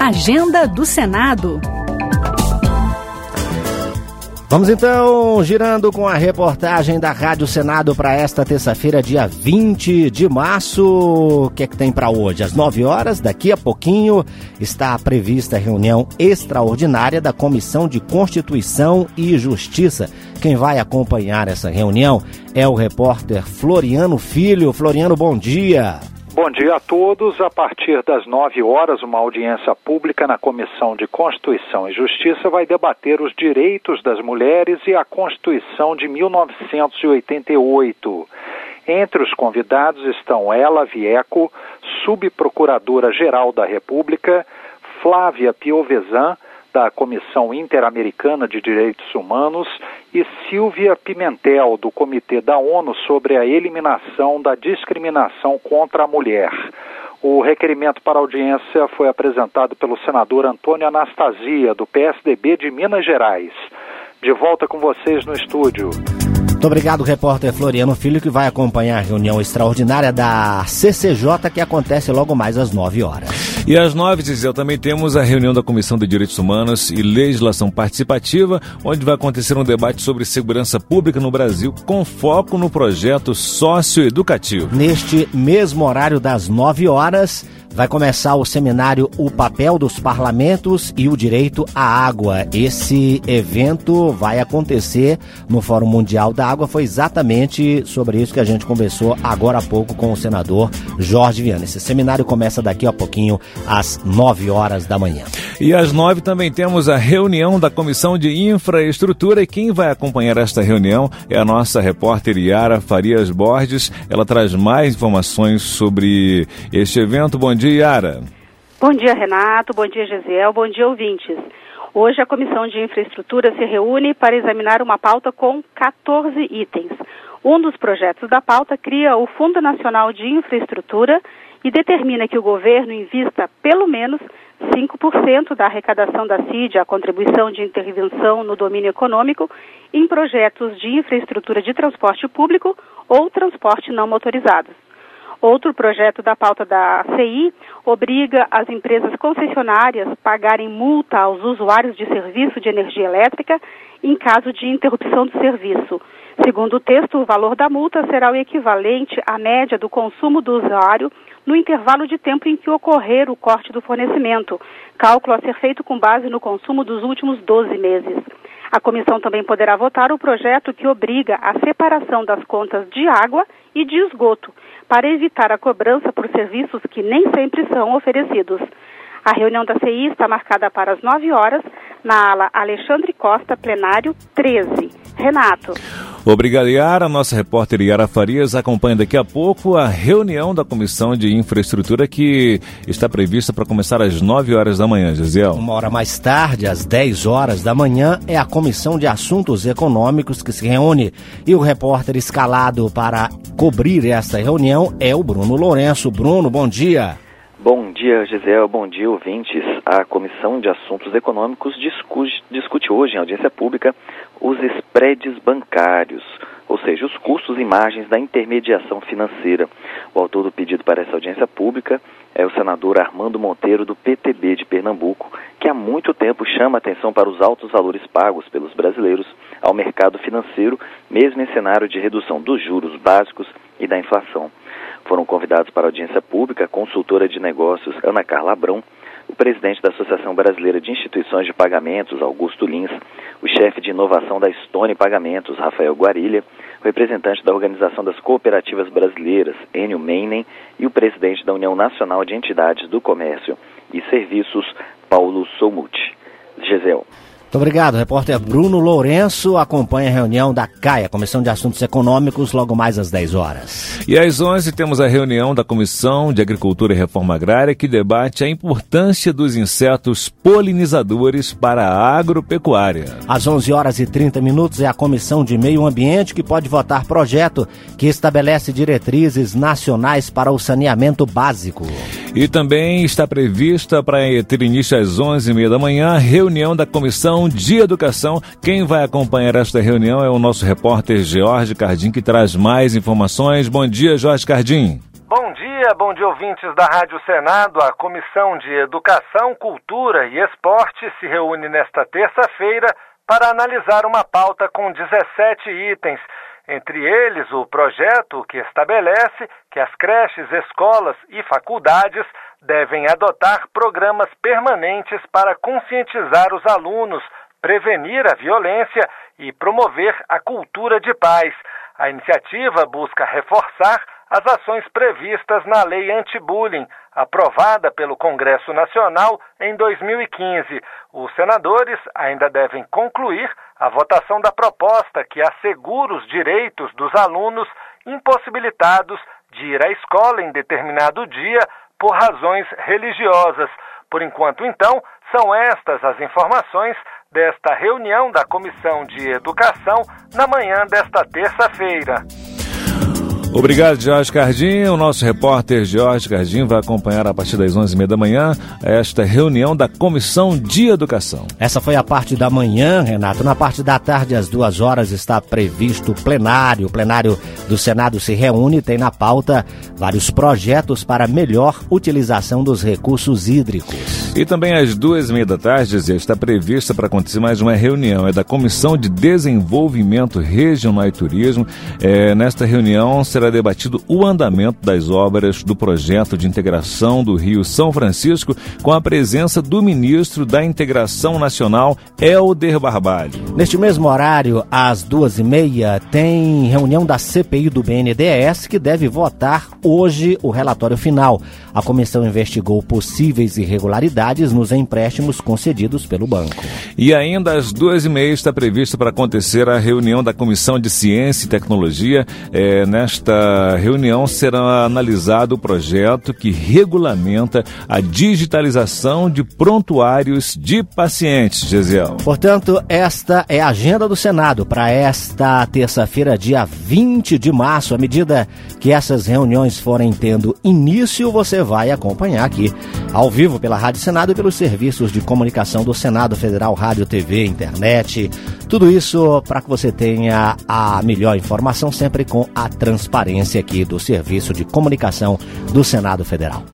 Agenda do Senado. Vamos então girando com a reportagem da Rádio Senado para esta terça-feira, dia 20 de março. O que é que tem para hoje? Às 9 horas, daqui a pouquinho, está prevista a reunião extraordinária da Comissão de Constituição e Justiça. Quem vai acompanhar essa reunião é o repórter Floriano Filho. Floriano, bom dia. Bom dia a todos. A partir das 9 horas, uma audiência pública na Comissão de Constituição e Justiça vai debater os direitos das mulheres e a Constituição de 1988. Entre os convidados estão Ela Vieco, subprocuradora-geral da República, Flávia Piovesan, da Comissão Interamericana de Direitos Humanos, e Silvia Pimentel, do Comitê da ONU sobre a Eliminação da Discriminação contra a Mulher. O requerimento para audiência foi apresentado pelo senador Antônio Anastasia, do PSDB de Minas Gerais. De volta com vocês no estúdio. Muito obrigado, repórter Floriano Filho, que vai acompanhar a reunião extraordinária da CCJ, que acontece logo mais às 9 horas. E às 9, Gisele, também temos a reunião da Comissão de Direitos Humanos e Legislação Participativa, onde vai acontecer um debate sobre segurança pública no Brasil, com foco no projeto socioeducativo. Neste mesmo horário das 9 horas, vai começar o seminário O Papel dos Parlamentos e o Direito à Água. Esse evento vai acontecer no Fórum Mundial da Água. Foi exatamente sobre isso que a gente conversou agora há pouco com o senador Jorge Viana. Esse seminário começa daqui a pouquinho, às 9 horas da manhã. E às 9 também temos a reunião da Comissão de Infraestrutura, e quem vai acompanhar esta reunião é a nossa repórter Yara Farias Borges. Ela traz mais informações sobre este evento. Bom dia, Yara. Bom dia, Renato. Bom dia, Gesiel. Bom dia, ouvintes. Hoje a Comissão de Infraestrutura se reúne para examinar uma pauta com 14 itens. Um dos projetos da pauta cria o Fundo Nacional de Infraestrutura e determina que o governo invista pelo menos 5% da arrecadação da CID, a contribuição de intervenção no domínio econômico, em projetos de infraestrutura de transporte público ou transporte não motorizado. Outro projeto da pauta da CI obriga as empresas concessionárias a pagarem multa aos usuários de serviço de energia elétrica em caso de interrupção do serviço. Segundo o texto, o valor da multa será o equivalente à média do consumo do usuário no intervalo de tempo em que ocorrer o corte do fornecimento, cálculo a ser feito com base no consumo dos últimos 12 meses. A comissão também poderá votar o projeto que obriga a separação das contas de água e de esgoto, para evitar a cobrança por serviços que nem sempre são oferecidos. A reunião da CI está marcada para as 9 horas, na ala Alexandre Costa, plenário 13. Renato. Obrigado, Yara. Nossa repórter Yara Farias acompanha daqui a pouco a reunião da Comissão de Infraestrutura, que está prevista para começar às 9 horas da manhã, Gisele. Uma hora mais tarde, às 10 horas da manhã, é a Comissão de Assuntos Econômicos que se reúne. E o repórter escalado para cobrir esta reunião é o Bruno Lourenço. Bruno, bom dia. Bom dia, Gisele. Bom dia, ouvintes. A Comissão de Assuntos Econômicos discute hoje, em audiência pública, os spreads bancários, ou seja, os custos e margens da intermediação financeira. O autor do pedido para essa audiência pública é o senador Armando Monteiro, do PTB de Pernambuco, que há muito tempo chama atenção para os altos valores pagos pelos brasileiros ao mercado financeiro, mesmo em cenário de redução dos juros básicos e da inflação. Foram convidados para a audiência pública a consultora de negócios Ana Carla Abrão, o presidente da Associação Brasileira de Instituições de Pagamentos, Augusto Lins, o chefe de inovação da Stone Pagamentos, Rafael Guarilha, o representante da Organização das Cooperativas Brasileiras, Enio Meinen, e o presidente da União Nacional de Entidades do Comércio e Serviços, Paulo Somuti. Gisele. Muito obrigado. O repórter Bruno Lourenço acompanha a reunião da CAI, a Comissão de Assuntos Econômicos, logo mais às 10 horas. E às 11 temos a reunião da Comissão de Agricultura e Reforma Agrária, que debate a importância dos insetos polinizadores para a agropecuária. Às 11 horas e 30 minutos é a Comissão de Meio Ambiente, que pode votar projeto que estabelece diretrizes nacionais para o saneamento básico. E também está prevista para ter início às 11h30 da manhã a reunião da Comissão de Educação. Quem vai acompanhar esta reunião é o nosso repórter Jorge Cardim, que traz mais informações. Bom dia, Jorge Cardim. Bom dia ouvintes da Rádio Senado. A Comissão de Educação, Cultura e Esporte se reúne nesta terça-feira para analisar uma pauta com 17 itens. Entre eles, o projeto que estabelece que as creches, escolas e faculdades devem adotar programas permanentes para conscientizar os alunos, prevenir a violência e promover a cultura de paz. A iniciativa busca reforçar as ações previstas na Lei Anti-Bullying, aprovada pelo Congresso Nacional em 2015. Os senadores ainda devem concluir a votação da proposta que assegura os direitos dos alunos impossibilitados de ir à escola em determinado dia por razões religiosas. Por enquanto, então, são estas as informações desta reunião da Comissão de Educação na manhã desta terça-feira. Obrigado, Jorge Cardim. O nosso repórter Jorge Cardim vai acompanhar a partir das 11h30 da manhã esta reunião da Comissão de Educação. Essa foi a parte da manhã, Renato. Na parte da tarde, às 2h, está previsto o plenário. O plenário do Senado se reúne e tem na pauta vários projetos para melhor utilização dos recursos hídricos. E também às 2h30 da tarde, está prevista para acontecer mais uma reunião. É da Comissão de Desenvolvimento Regional e Turismo. Nesta reunião será debatido o andamento das obras do projeto de integração do Rio São Francisco, com a presença do ministro da Integração Nacional, Helder Barbalho. Neste mesmo horário, às 2h30, tem reunião da CPI do BNDES, que deve votar hoje o relatório final. A comissão investigou possíveis irregularidades nos empréstimos concedidos pelo banco. E ainda às 2h30 está prevista para acontecer a reunião da Comissão de Ciência e Tecnologia. Nesta reunião será analisado o projeto que regulamenta a digitalização de prontuários de pacientes, Gesiel. Portanto, esta é a agenda do Senado para esta terça-feira, dia 20 de março. À medida que essas reuniões forem tendo início, você vai acompanhar aqui, ao vivo, pela Rádio Senado e pelos serviços de comunicação do Senado Federal, rádio, TV, internet. Tudo isso para que você tenha a melhor informação, sempre com a transparência aqui do Serviço de Comunicação do Senado Federal.